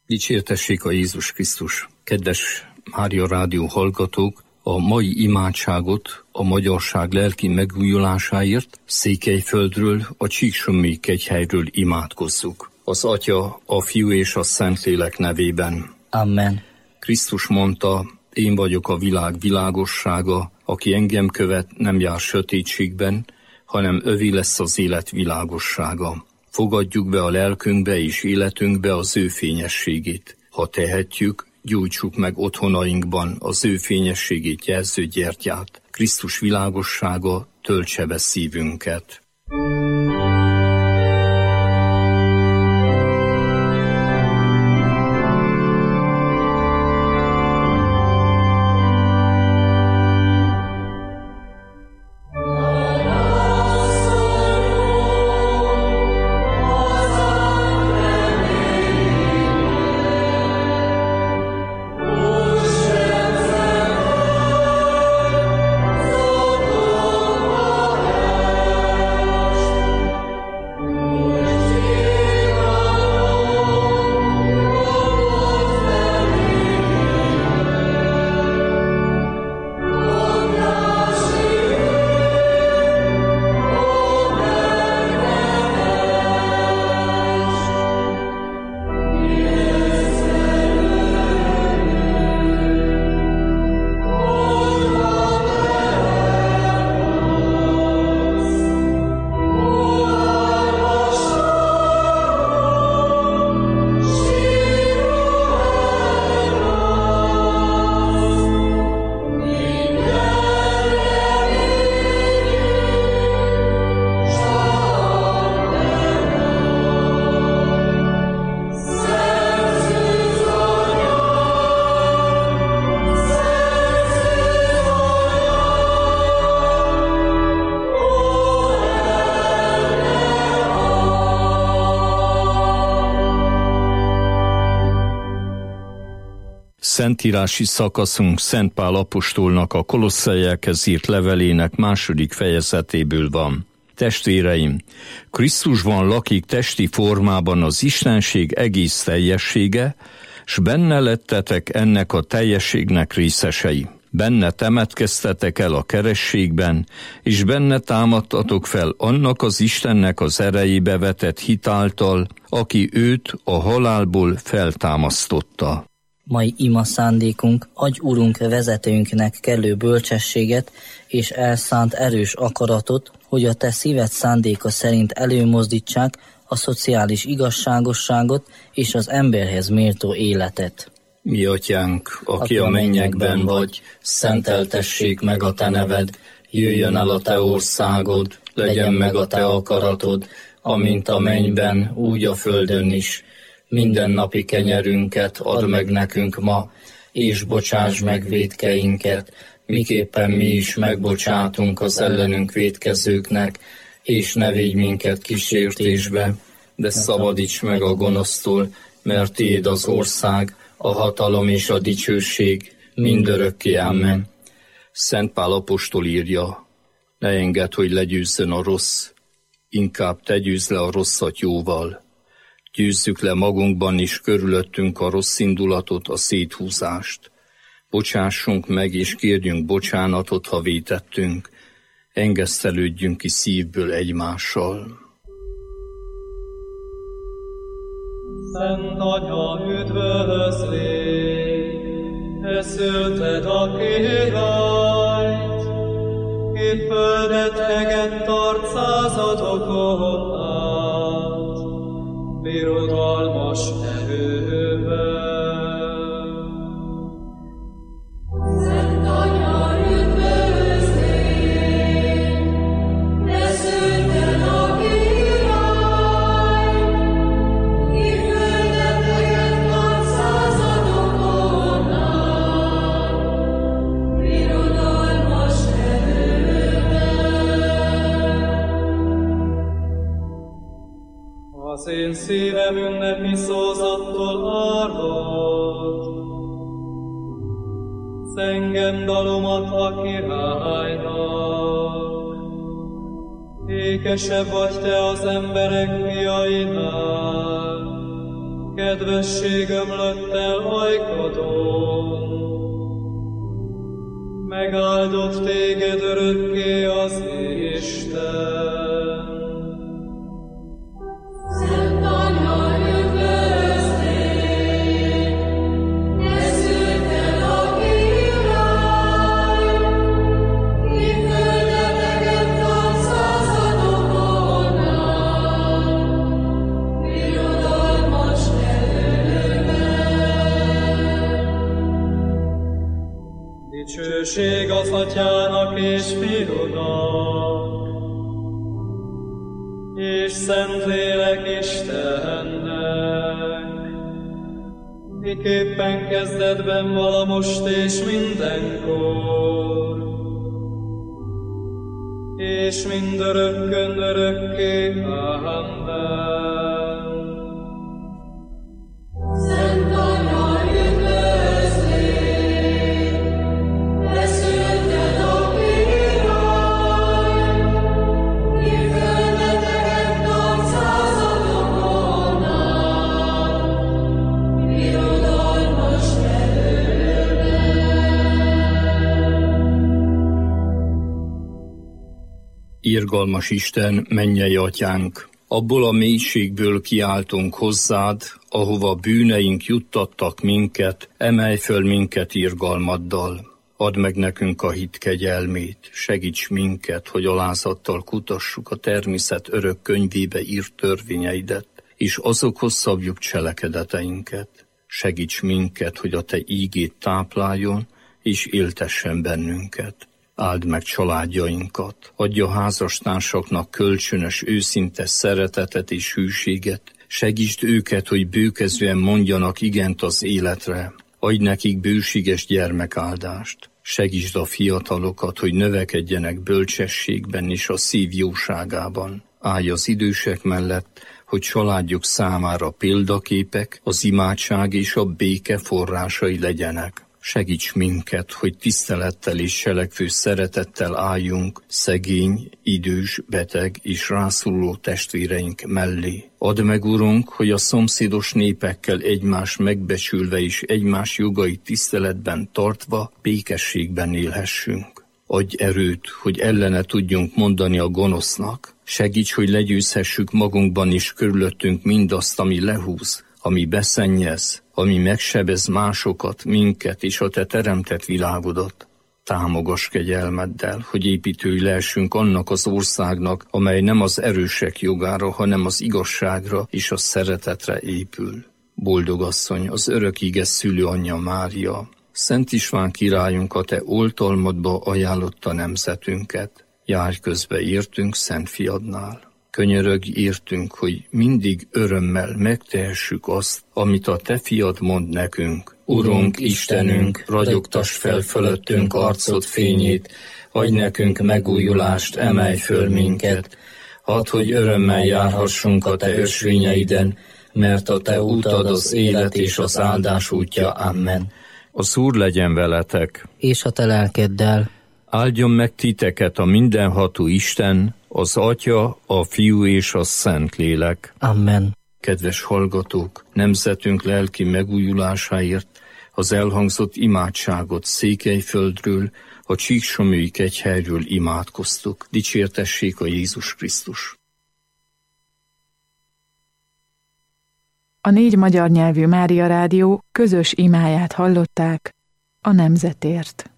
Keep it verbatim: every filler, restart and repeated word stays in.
Dicsértessék a Jézus Krisztus! Kedves Mária Rádió hallgatók! A mai imádságot a magyarság lelki megújulásáért Székelyföldről, a Csíksommi kegyhelyről imádkozzuk. Az Atya, a Fiú és a Szentlélek nevében. Amen. Krisztus mondta, én vagyok a világ világossága, aki engem követ, nem jár sötétségben, hanem övé lesz az élet világossága. Fogadjuk be a lelkünkbe és életünkbe az ő fényességét. Ha tehetjük, gyújtsuk meg otthonainkban az ő fényességét jelző gyertyát. Krisztus világossága töltse be szívünket. Szentírási szakaszunk Szent Pál apostolnak a Kolosszaiekhez írt levelének második fejezetéből van. Testvéreim, Krisztusban lakik testi formában az Istenség egész teljessége, s benne lettetek ennek a teljességnek részesei. Benne temetkeztetek el a kerességben, és benne támadtatok fel annak az Istennek az erejébe vetett hitáltal, aki őt a halálból feltámasztotta. Mai ima szándékunk, adj Urunk vezetőnknek kellő bölcsességet és elszánt erős akaratot, hogy a te szíved szándéka szerint előmozdítsák a szociális igazságosságot és az emberhez méltó életet. Mi atyánk, aki a mennyekben vagy, szenteltessék meg a te neved, jöjjön el a te országod, legyen meg a te akaratod, amint a mennyben, úgy a földön is. Mindennapi kenyerünket add meg nekünk ma, és bocsáss meg vétkeinket, miképpen mi is megbocsátunk az ellenünk vétkezőknek, és ne védj minket kísértésbe, de szabadíts meg a gonosztól, mert tiéd az ország, a hatalom és a dicsőség mindörökké. Amen. Szent Pál apostol írja, ne engedd, hogy legyőzzön a rossz, inkább te győzz le a rosszat jóval. Győzzük le magunkban is körülöttünk a rossz indulatot, a széthúzást. Bocsássunk meg és kérjünk bocsánatot, ha vétettünk. Engesztelődjünk ki szívből egymással. Szent Anya, üdvözlégy, te szülted a királyt, ki földet egett tart századokon át, birodalmas erővel. Szent Anya, üdvözlégy, te szülted a királyt, ki földet egett tart századokon át, birodalmas erővel. Az én szívem ünnepi szózattól árad, zengem dalomat a királynak. Ékesebb vagy te az emberek fiainál, kedvesség ömlött el ajkadon. Megáldott téged örökké az Isten. Szent Anya, üdvözlégy, te szülted a király, ki földeteket van századokon át, birodalmas erővel. Dicsőség az Atyának és Fiúnak, és Szentlélek Istennek, miképpen kezdetben vala most és mindenkor, és mindörökkön örökké. Amen. Szent Anya, üdvözlégy, te szülted a király, ki földeteket tart századokon át, birodalmas Irgalmas Isten, mennyei Atyánk, abból a mélységből kiáltunk hozzád, ahova bűneink juttattak minket, emelj föl minket irgalmaddal. Add meg nekünk a hit kegyelmét, segíts minket, hogy alázattal kutassuk a természet örök könyvébe írt törvényeidet, és azokhoz szabjuk cselekedeteinket. Segíts minket, hogy a te ígét tápláljon, és éltessen bennünket. Áld meg családjainkat, adja házastársaknak kölcsönös, őszinte szeretetet és hűséget, segítsd őket, hogy bőkezően mondjanak igent az életre, adj nekik bőséges gyermekáldást, segítsd a fiatalokat, hogy növekedjenek bölcsességben és a szív jóságában. Állj az idősek mellett, hogy családjuk számára példaképek, az imádság és a béke forrásai legyenek. Segíts minket, hogy tisztelettel és selekvő szeretettel álljunk szegény, idős, beteg és rászoruló testvéreink mellé. Add meg, Urunk, hogy a szomszédos népekkel egymást megbecsülve és egymás jogait tiszteletben tartva békességben élhessünk. Adj erőt, hogy ellene tudjunk mondani a gonosznak. Segíts, hogy legyőzhessük magunkban és körülöttünk mindazt, ami lehúz, ami beszennyez, ami megsebez másokat, minket és a te teremtett világodat. Támogass kegyelmeddel, hogy építői lehessünk annak az országnak, amely nem az erősek jogára, hanem az igazságra és a szeretetre épül. Boldog asszony, az örök ige szülő anyja Mária, Szent István királyunk, a te oltalmadba ajánlotta nemzetünket. Járj közbe értünk Szent Fiadnál. Könyörögj értünk, hogy mindig örömmel megtehessük azt, amit a te fiad mond nekünk. Urunk, Istenünk, ragyogtass fel fölöttünk arcod fényét, adj nekünk megújulást, emelj föl minket. Hadd, hogy örömmel járhassunk a te ösvényeiden, mert a te útad az élet és az áldás útja. Amen. Az Úr legyen veletek, És a te lelkeddel. áldjon meg titeket a mindenható Isten, az Atya, a Fiú és a Szentlélek. Amen. Kedves hallgatók, nemzetünk lelki megújulásáért az elhangzott imádságot Székelyföldről, a Csíksomlyói kegyhelyről imádkoztuk. Dicsértessék a Jézus Krisztus! A négy magyar nyelvű Mária Rádió közös imáját hallották a nemzetért.